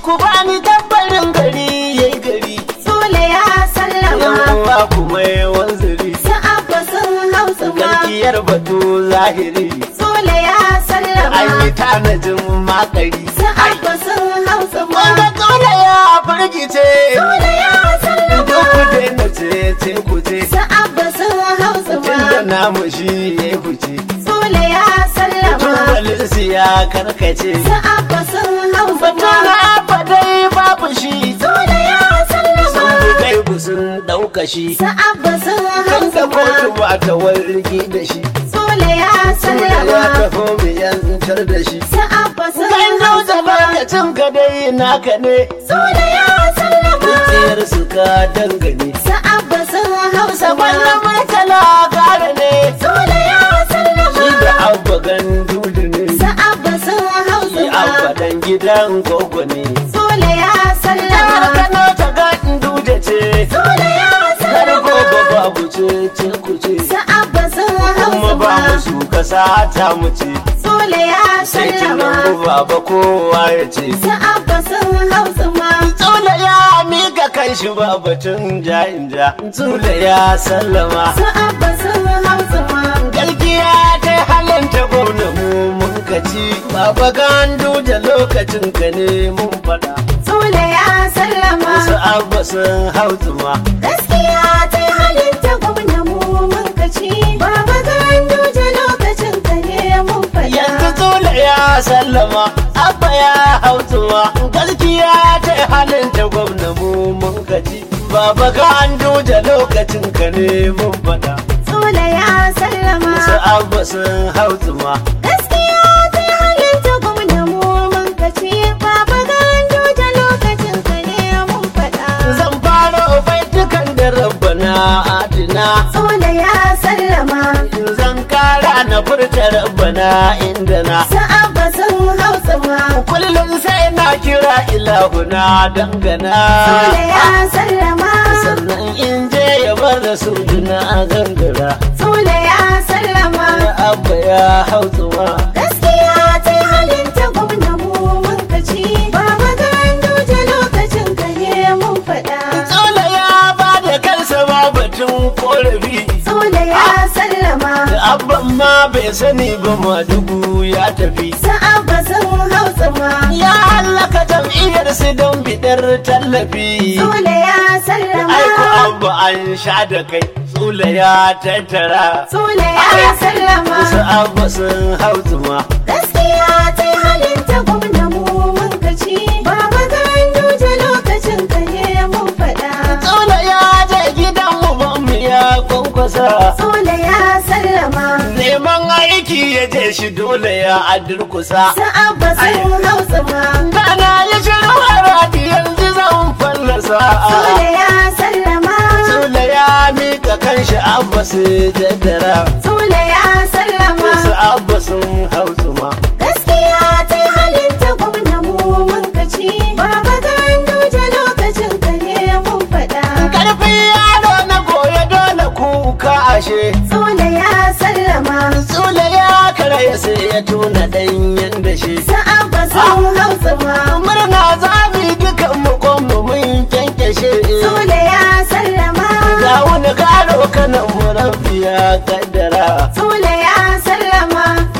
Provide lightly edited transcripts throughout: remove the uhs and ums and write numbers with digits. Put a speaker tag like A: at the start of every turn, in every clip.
A: ku bani tabbarin gari yayi gari.
B: Sule ya sallama.
A: Yawa kuma wanzuri.
B: Su abba sun hausa ma.
A: Garkiyar batu zahiri.
B: Sule ya sallama.
A: An yi tanajin makari.
B: Su abba sun hausa ma.
A: Wanda Sule ya firgice.
B: Sule ya sallama.
A: Duk ku daina ce ku ce.
B: Su abba sun hausa ma.
A: Tunda namu shi ya fice.
B: Sule ya sallama.
A: Tubalinsu ya karkace.
B: Su abba sun hausa ma.
A: Batuna abba dai babu shi.
B: Sule ya sallama.
A: Sun bi gaibu sun ɗauka shi.
B: Su abba sun
A: Kan da
B: hausa ma.
A: kotu ba ta wargi da shi.
B: Sule ya
A: Sule ya
B: sallama.
A: taho mu yantar da shi.
B: Su abba sun
A: Kan
B: hausa
A: dauda
B: ma.
A: barkacin ka dai naka ne.
B: Sule ya sallama.
A: Tsayar su ka dangane.
B: Su abba sun hausa ma.
A: Saban na murtala gara ne.
B: Sule ya sallama.
A: Shi da abba gandu ne.
B: Su abba sun hausa
A: Shi abba
B: ma.
A: dan gidan gogo ne.
B: Sule ya
A: Kamar
B: sallama.
A: Kano ta gandu da ce.
B: Sule ya
A: Kar gogo
B: sallama.
A: babu ce ku ce.
B: Su abba sun
A: Kuma
B: hausa
A: ba
B: ma.
A: musu kasa ta mu ce.
B: Sule ya
A: Sai
B: sallama.
A: tunan baba kowa ya ce.
B: Su abba sun hausa ma.
A: Tsula ya mika kan shi ba batun ja. Tsula ya sallama.
B: Su abba sun hausa ma.
A: Galgiya ta halanta gwamna mu mun kaci. Baba gandu da lokacin ka ne mun fada.
B: Sule ya sallama.
A: Wasu abba sun hautuma.
B: Gaskiya ta halitta gwamna mu mun kaci. Baba gandu da lokacin ka ne mun
A: Yanzu
B: faɗa.
A: Tsula ya sallama. Abba ya hautuma. Galgiya ta halanta gwamna mu mun kaci. Baba gandu da lokacin ka ne mun fada.
B: Sule ya sallama.
A: Wasu abba sun hautuma.
B: Gaskiya ta halitta gwamna mu mun kaci. Baba gandu da lokacin ka ne mun faɗa.
A: Zan fara baitukan da rabbana adina.
B: Sule ya sallama.
A: Zan kara na furta rabbana inda na.
B: Sa'abba sun hausa ma.
A: Kullum sai na kira ilahuna dangana.
B: Sule ya sallama.
A: Sannan in je ya bar da su duna gangara.
B: Sule ya sallama.
A: Na abba ya hautsuwa.
B: Gaskiya ta halitta gwamna mu mun kaci. Baba gandu da lokacin ka ne mun faɗa.
A: Tsola ya ba da kansa ba batun korafi.
B: Sule ya sallama.
A: Da abban ma bai sani ba madugu ya tafi.
B: Sa'abba sun hausa ma.
A: Ya hallaka jam'iyyar su don bidar tallafi.
B: Sule ya sallama.
A: Aiko abba an sha da kai. Tsula ya tattara.
B: Sule ya sallama.
A: Wasu abba sun hautuma.
B: Gaskiya ta halitta gwamna mu mun kaci. Baba gandu da lokacin ka ne mun faɗa.
A: Tsula ya je gidan mu ya kwankwasa.
B: Sule ya sallama.
A: Neman aiki ya je shi dole ya adurkusa.
B: Sa'abba sun hausa ma.
A: Kana ya shiru a radi yanzu zan fallasa.
B: Sule ya sallama.
A: Tsula ya mika kanshi abba su jaddara.
B: Sule ya sallama.
A: Wasu abba sun hautuma.
B: Gaskiya ta halitta gwamna mu mun kaci. Baba gandu da lokacin ka ne mun faɗa.
A: Karfin yaro na goya dole kuka ashe.
B: Sule ya sallama.
A: Tsula ya karaya sai ya tuna ɗanyen da shi.
B: Sa'abba sun hausa ma.
A: Murna za mu yi dukan mu kwanmu mun kyankyashe.
B: Sule ya sallama.
A: Ga wani karo kanan mu rafiya kaddara.
B: Sule ya sallama.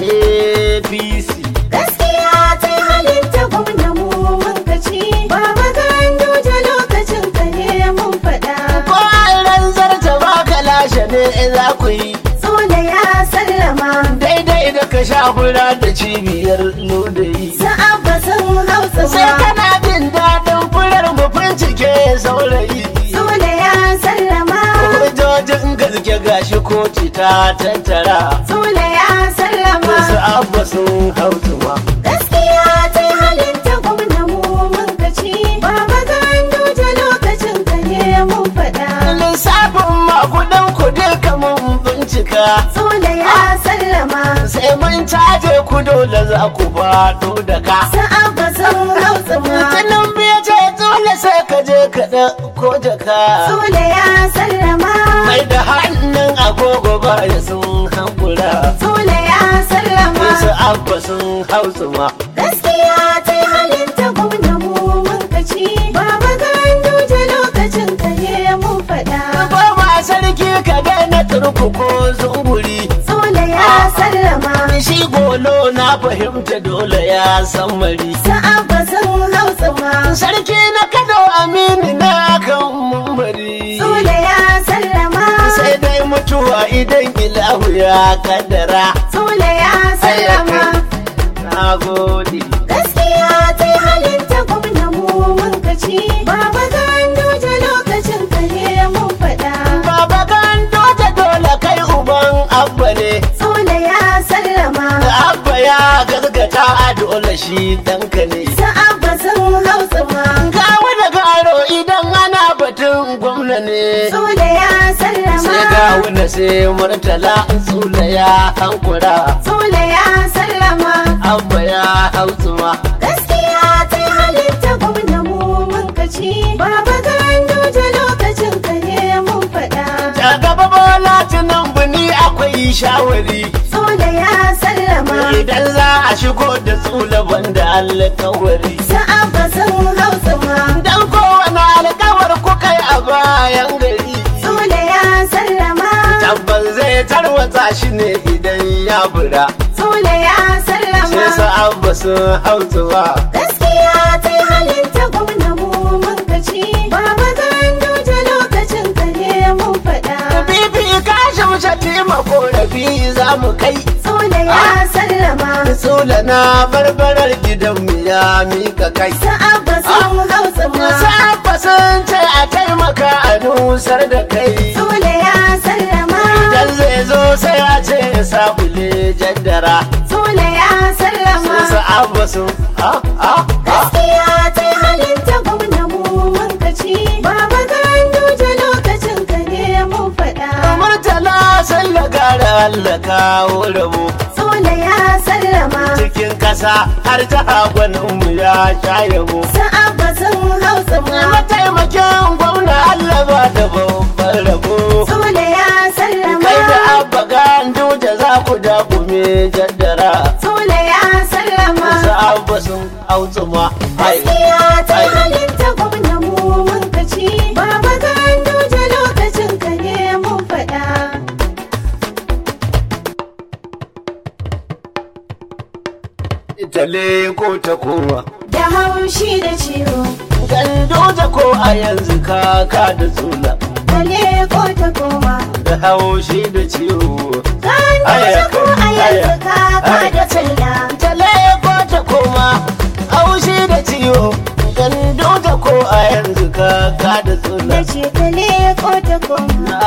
A: APC.
B: Gaskiya ta halitta gwamna mu mun kaci. Baba gandu da lokacin ka ne mun faɗa.
A: Ko ran zarta ba ka lashe ne za ku yi.
B: Sule ya sallama.
A: Daidai da ka sha fura da cibiyar lodayi.
B: Sa'abba sun hausa
A: Sai
B: ma.
A: kana jin daɗin furar mu bincike saurayi.
B: Sule ya sallama.
A: Hujjojin gaske gashi koci ta tattara.
B: Sule ya sallama.
A: Wasu abba sun hautuma.
B: Gaskiya ta halitta gwamna mu mun kaci. Baba gandu da lokacin ka ne mun faɗa.
A: Lissafin makudan ku duka mun bincika.
B: Sule ya sallama.
A: Sai mun caje ku dole za ku faɗo da ka.
B: Sa'abba sun hausa ma.
A: Tunan biya ce dole sai ka je ka ɗauko jaka.
B: Sule ya sallama.
A: Mai da hannun agogo baya sun hankula.
B: Sule ya sallama.
A: Wasu abba sun hautuma.
B: Gaskiya ta halitta gwamna mu mun
A: turku ko zunguri.
B: Sule ya sallama.
A: Shi golo na fahimta dole ya san mari.
B: Sa'abba sun hausa ma.
A: Sarki na Kano Aminu na kan mumbari.
B: Sule ya sallama.
A: Sai dai mutuwa idan ilahu ya kaddara.
B: Sule ya sallama.
A: Na gode.
B: Gaskiya ta halin ta gwamna mu mun kaci. Baba Ganduje lokacin ka ne mun faɗa.
A: Baba Ganduje dole kai uban abba ne.
B: Sule ya sallama.
A: Abba ya gaskata a dole shi danka ne.
B: Sa'abba sun hausa ma.
A: Gawa da garo idan ana batun gwamna ne.
B: Sule ya sallama.
A: Sai gawa na sai murtala Sule ya hankura.
B: Sule ya sallama.
A: Abba ya hautsuwa.
B: Gaskiya ta halitta gwamna mu mun kaci. Baba Ganduje lokacin ka ne mun faɗa.
A: Ta gaba Bola Tinubu ni akwai shawari.
B: Sule ya sallama.
A: Idan za a shigo da Sule banda alƙawari.
B: Sa'abba sun hausa ma.
A: Dan kowane alƙawar kuka yi a bayan gari.
B: Sule ya sallama.
A: Tabbas zai tarwatsa shi ne idan ya bura.
B: Sule ya sallama.
A: Sai Abba sun hautsuwa.
B: Gaskiya ta halitta gwamna mu mun kaci. Baba Ganduje lokacin ka ne mun faɗa.
A: Bibi ka shamsha taimako rafi za mu kai.
B: Sule ya sallama.
A: Sule na barbarar gidanmu ya mika kai.
B: Sa'abba sun hausa ma.
A: Sa'abba sun ce a taimaka a nusar da kai.
B: Sule ya sallama.
A: Idan zai zo sai a ce sabule jaddara.
B: Sule ya sallama.
A: Sa'abba sun
B: Gaskiya ta halitta gwamna mu mun kaci. Baba Ganduje lokacin ka ne mun faɗa.
A: Murtala sallagara Allah kawo rabo.
B: Sule ya sallama.
A: Cikin kasa har ta hagwaninmu ya sha yabo.
B: Sa'abba sun hausa ma.
A: Mataimakin gwamna Allah ba da babban rabo.
B: Sule ya sallama.
A: Kai da Abba Ganduje za ku dakume jaddara.
B: Sule ya sallama.
A: Abba sun hautsuma.
B: Gaskiya ta halitta gwamna mu mun kaci. Baba Ganduje lokacin ka ne mun faɗa.
A: Itale ko ta kowa.
B: Da haushi da ciwo.
A: Ganduje ko a yanzu kaka da tsula.
B: Kale ko ta koma.
A: Da haushi da ciwo.
B: Ganduje ko a yanzu kaka da tsula.
A: Itale ko ta koma. Haushi da ciwo. Ganduje ko a yanzu kaka da tsula.
B: Da ce kale ko ta koma.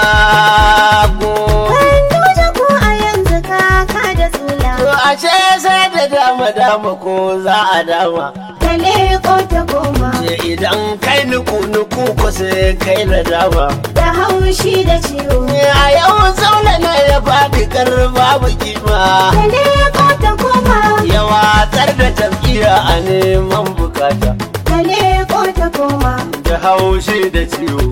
A: Nago.
B: Ganduje ko a yanzu kaka da tsula.
A: To ashe sai da dama ko za a dama.
B: Kale ko ta koma.
A: Ce idan kai nuku ko sai kai na dama.
B: Da haushi da ciwo.
A: A yau zaune na ya faɗi kar babu kima.
B: Kale ko ta koma.
A: Ya watsar da jam'iyya a neman bukata.
B: Kale ko ta koma.
A: Da haushi da ciwo.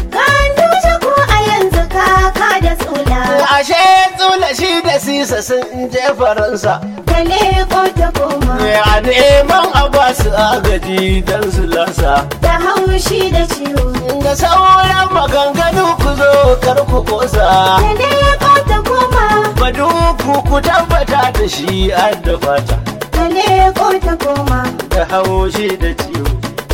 B: Ganduje ko a yanzu kaka da tsula.
A: Ashe tsula shi da sisa sun je Faransa.
B: Kale ko ta koma.
A: A neman a ba su agaji don su lasa.
B: Da haushi da ciwo.
A: Da sauran maganganu ku zo kar ku kosa.
B: Kale ko ta koma.
A: Badu ku tabbata da shi an da fata.
B: Kale ko ta koma.
A: Da haushi da ciwo.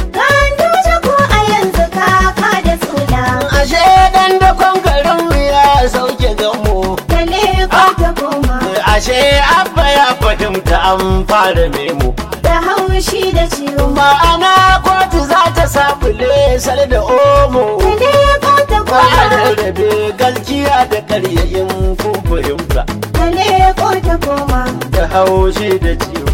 B: Ganduje ko a yanzu kaka da tsula.
A: Ashe dan da garin ya sauke gamo.
B: Kale ko ta koma.
A: Ashe Abba ya fahimta an fara memo.
B: Da haushi da ciwo.
A: Ma'ana kotu za ta sabule sar da omo.
B: Kale ko ta
A: Ba a
B: koma.
A: rarrabe gaskiya da karyayin kun fahimta.
B: Kale ko ta koma.
A: Da haushi da ciwo.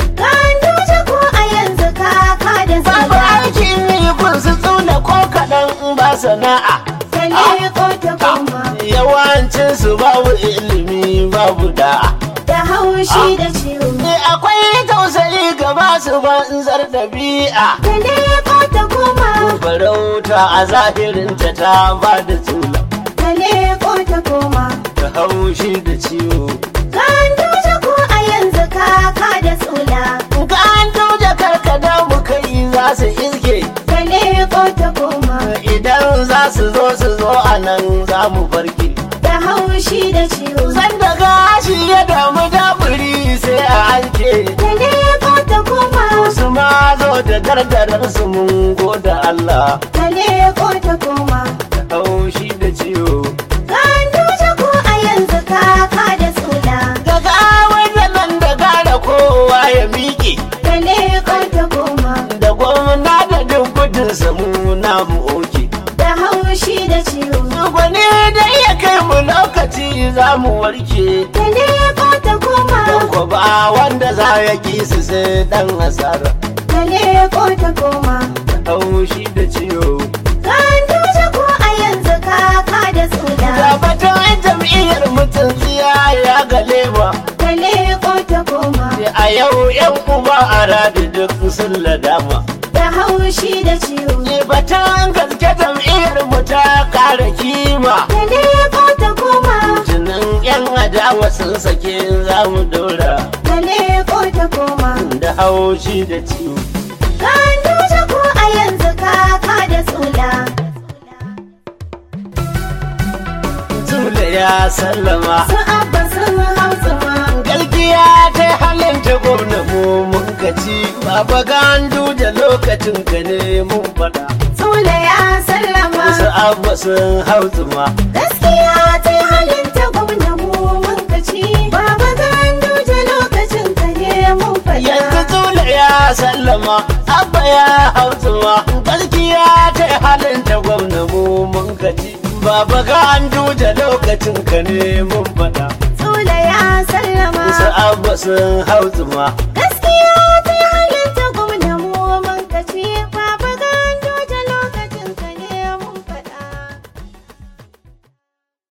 B: Ganduje ko a yanzu kaka da
A: Babu
B: tsula.
A: aikin yi kun su tsula ko kaɗan ba sana'a.
B: Kale ko ta koma.
A: Yawancin su babu ilimi babu da'a.
B: Da haushi da ciwo.
A: Akwai tausayi ga masu banzar ɗabi'a.
B: Kale ko ta koma.
A: Farauta a zahirinta ta ba da tsula.
B: Kale ko ta koma.
A: Da haushi da ciwo.
B: Ganduje ko a yanzu kaka da tsula.
A: Ka an tauje karkada mu kai za su iske.
B: Kale ko ta koma.
A: Idan za su zo a nan za mu farke.
B: Da haushi da ciwo.
A: Sanda gashi ya damu daburi sai a hanke.
B: Ta leko ta koma.
A: Su ma zo da gargarar su mun goda Allah.
B: Ta leko ta koma.
A: Haushi da ciwo.
B: Ganduje ko a yanzu kaka da sula.
A: Daga wani nan da gara kowa ya miƙe.
B: Ta leko ta koma.
A: Da gwamna da duk gudun samu na mu oke.
B: Da haushi da ciwo.
A: Gwani da iya kai mu lokaci za mu warke.
B: Ta leko ta koma.
A: Don ko ba wanda za ya ki su sai dan asara.
B: Ta leko ta koma.
A: Haushi da ciwo.
B: Ganduje ko a yanzu kaka da sula.
A: Da batun jam'iyyar mutum tsiya ya gale ba.
B: Ta leko ta koma.
A: A yau yan uba a radi duk sun ladama.
B: Da haushi da ciwo.
A: Ni batun gaske jam'iyyar mu ta kara kima.
B: Ta leko ta koma.
A: Tunan yan adawa sun sake za mu dora.
B: Ta leko ta koma.
A: Da haushi da ciwo.
B: Ganduje ko a yanzu kaka da sula.
A: Zule ya sallama.
B: Su abba sun hausa ma.
A: Galgiya ta halin ta gwamna mu mun kaci. Baba gandu da lokacin ka ne mun faɗa.
B: Sule ya sallama.
A: Wasu abu sun hautuma.
B: Gaskiya ta halin ta gwamna mu mun kaci. Baba Ganduje lokacin ka ne mun faɗa.
A: Yanzu Zule ya sallama. Abba ya hautuma. Galgiya ta halin ta gwamna mu mun kaci. Baba gandu da lokacin ka ne mun faɗa.
B: Sule ya sallama.
A: Wasu abu sun hautuma.